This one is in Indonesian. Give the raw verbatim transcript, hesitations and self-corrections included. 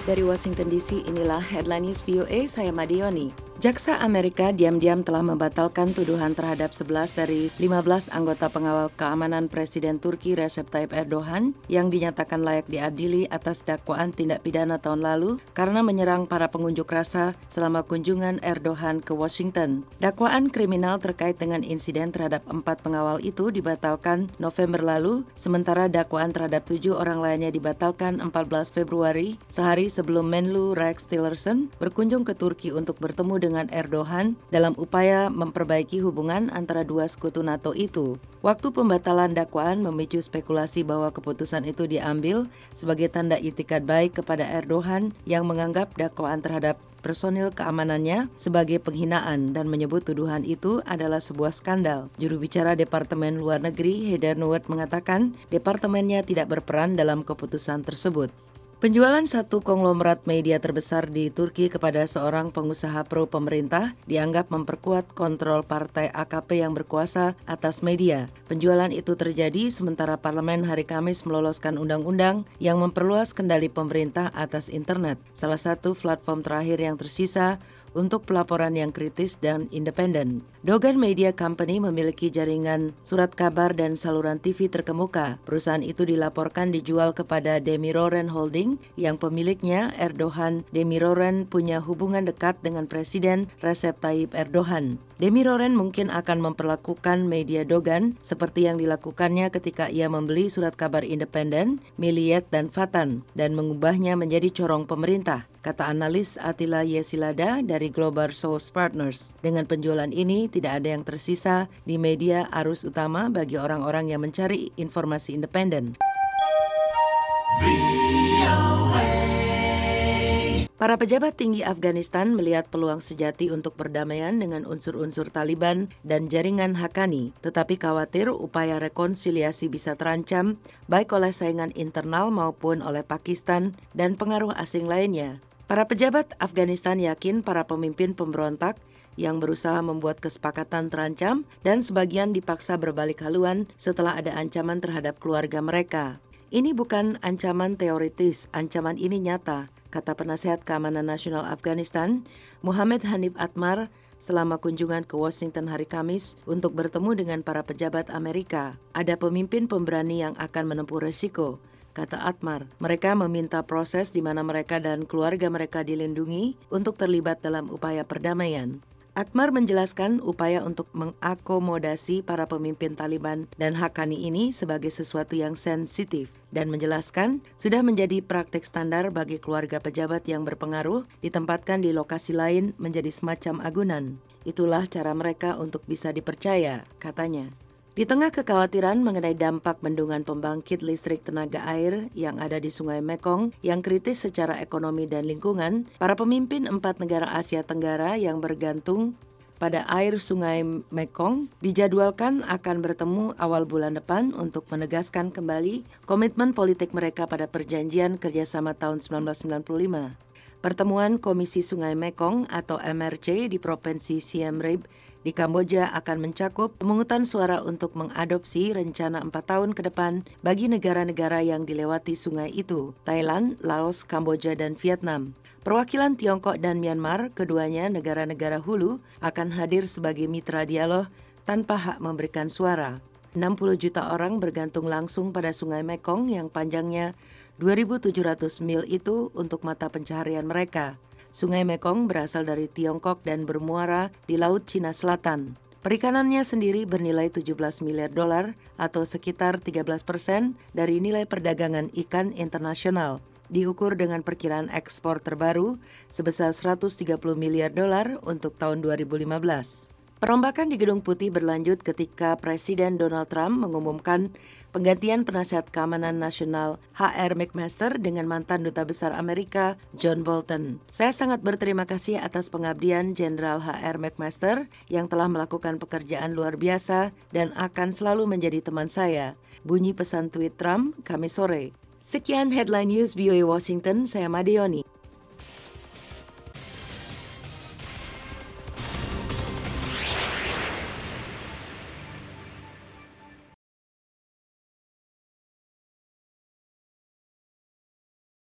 Dari Washington D C, inilah Headline News V O A, saya Madioni. Jaksa Amerika diam-diam telah membatalkan tuduhan terhadap sebelas dari lima belas anggota pengawal keamanan Presiden Turki Recep Tayyip Erdogan yang dinyatakan layak diadili atas dakwaan tindak pidana tahun lalu karena menyerang para pengunjuk rasa selama kunjungan Erdogan ke Washington. Dakwaan kriminal terkait dengan insiden terhadap empat pengawal itu dibatalkan November lalu, sementara dakwaan terhadap tujuh orang lainnya dibatalkan empat belas Februari, sehari sebelum Menlu Rex Tillerson berkunjung ke Turki untuk bertemu dengan dengan Erdogan dalam upaya memperbaiki hubungan antara dua sekutu NATO itu. Waktu pembatalan dakwaan memicu spekulasi bahwa keputusan itu diambil sebagai tanda itikat baik kepada Erdogan yang menganggap dakwaan terhadap personil keamanannya sebagai penghinaan dan menyebut tuduhan itu adalah sebuah skandal. Juru bicara Departemen Luar Negeri Heather Nauert mengatakan departemennya tidak berperan dalam keputusan tersebut. Penjualan satu konglomerat media terbesar di Turki kepada seorang pengusaha pro-pemerintah dianggap memperkuat kontrol partai A K P yang berkuasa atas media. Penjualan itu terjadi sementara parlemen hari Kamis meloloskan undang-undang yang memperluas kendali pemerintah atas internet, salah satu platform terakhir yang tersisa untuk pelaporan yang kritis dan independen. Dogan Media Company memiliki jaringan surat kabar dan saluran T V terkemuka. Perusahaan itu dilaporkan dijual kepada Demirören Holding yang pemiliknya Erdogan. Demirören punya hubungan dekat dengan Presiden Recep Tayyip Erdogan. Demirören mungkin akan memperlakukan media Dogan seperti yang dilakukannya ketika ia membeli surat kabar independen, Milliyet dan Vatan dan mengubahnya menjadi corong pemerintah, kata analis Atilla Yesilada dari Global Source Partners. Dengan penjualan ini, tidak ada yang tersisa di media arus utama bagi orang-orang yang mencari informasi independen. Para pejabat tinggi Afghanistan melihat peluang sejati untuk perdamaian dengan unsur-unsur Taliban dan jaringan Haqqani, tetapi khawatir upaya rekonsiliasi bisa terancam baik oleh saingan internal maupun oleh Pakistan dan pengaruh asing lainnya. Para pejabat Afghanistan yakin para pemimpin pemberontak yang berusaha membuat kesepakatan terancam dan sebagian dipaksa berbalik haluan setelah ada ancaman terhadap keluarga mereka. Ini bukan ancaman teoritis, ancaman ini nyata, kata Penasihat Keamanan Nasional Afghanistan, Muhammad Hanif Atmar, selama kunjungan ke Washington hari Kamis untuk bertemu dengan para pejabat Amerika. Ada pemimpin pemberani yang akan menempuh resiko, kata Atmar. Mereka meminta proses di mana mereka dan keluarga mereka dilindungi untuk terlibat dalam upaya perdamaian. Atmar menjelaskan upaya untuk mengakomodasi para pemimpin Taliban dan Haqqani ini sebagai sesuatu yang sensitif dan menjelaskan sudah menjadi praktik standar bagi keluarga pejabat yang berpengaruh ditempatkan di lokasi lain menjadi semacam agunan. Itulah cara mereka untuk bisa dipercaya, katanya. Di tengah kekhawatiran mengenai dampak bendungan pembangkit listrik tenaga air yang ada di Sungai Mekong yang kritis secara ekonomi dan lingkungan, para pemimpin empat negara Asia Tenggara yang bergantung pada air Sungai Mekong dijadwalkan akan bertemu awal bulan depan untuk menegaskan kembali komitmen politik mereka pada perjanjian kerjasama tahun seribu sembilan ratus sembilan puluh lima. Pertemuan Komisi Sungai Mekong atau M R C di Provinsi Siem Reap di Kamboja akan mencakup pemungutan suara untuk mengadopsi rencana empat tahun ke depan bagi negara-negara yang dilewati sungai itu, Thailand, Laos, Kamboja, dan Vietnam. Perwakilan Tiongkok dan Myanmar, keduanya negara-negara hulu, akan hadir sebagai mitra dialog tanpa hak memberikan suara. enam puluh juta orang bergantung langsung pada Sungai Mekong yang panjangnya dua ribu tujuh ratus mil itu untuk mata pencaharian mereka. Sungai Mekong berasal dari Tiongkok dan bermuara di Laut Cina Selatan. Perikanannya sendiri bernilai tujuh belas miliar dolar atau sekitar tiga belas persen dari nilai perdagangan ikan internasional. Diukur dengan perkiraan ekspor terbaru sebesar seratus tiga puluh miliar dolar untuk tahun dua ribu lima belas. Perombakan di Gedung Putih berlanjut ketika Presiden Donald Trump mengumumkan penggantian Penasihat Keamanan Nasional H R McMaster dengan mantan Duta Besar Amerika John Bolton. Saya sangat berterima kasih atas pengabdian Jenderal H R McMaster yang telah melakukan pekerjaan luar biasa dan akan selalu menjadi teman saya, bunyi pesan tweet Trump Kamis sore. Sekian Headline News V O A Washington, saya Madioni.